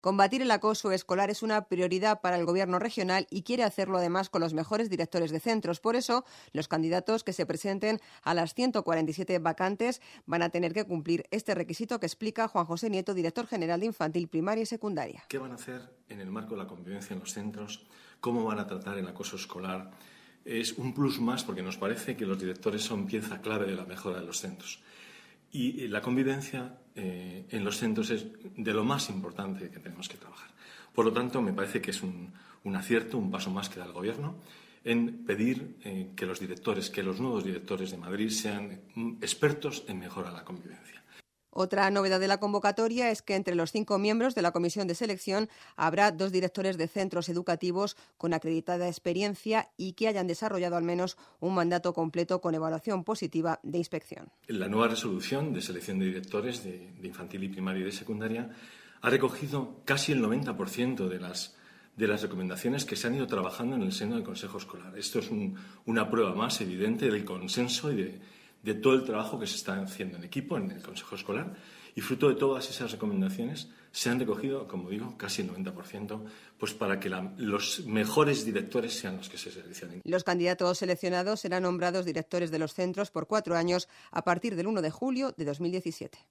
Combatir el acoso escolar es una prioridad para el Gobierno regional y quiere hacerlo además con los mejores directores de centros. Por eso, los candidatos que se presenten a las 147 vacantes van a tener que cumplir este requisito que explica Juan José Nieto, director general de Infantil, Primaria y Secundaria. ¿Qué van a hacer en el marco de la convivencia en los centros? ¿Cómo van a tratar el acoso escolar? Es un plus más porque nos parece que los directores son pieza clave de la mejora de los centros. Y la convivencia en los centros es de lo más importante que tenemos que trabajar. Por lo tanto, me parece que es un acierto, un paso más que da el Gobierno en pedir que los directores, que los nuevos directores de Madrid sean expertos en mejorar la convivencia. Otra novedad de la convocatoria es que entre los 5 miembros de la comisión de selección habrá 2 directores de centros educativos con acreditada experiencia y que hayan desarrollado al menos un mandato completo con evaluación positiva de inspección. La nueva resolución de selección de directores de infantil y primaria y de secundaria ha recogido casi el 90% de las recomendaciones que se han ido trabajando en el seno del Consejo Escolar. Esto es una prueba más evidente del consenso y de todo el trabajo que se está haciendo en equipo en el Consejo Escolar, y fruto de todas esas recomendaciones se han recogido, como digo, casi el 90%, pues para que los mejores directores sean los que se seleccionen. Los candidatos seleccionados serán nombrados directores de los centros por 4 años a partir del 1 de julio de 2017.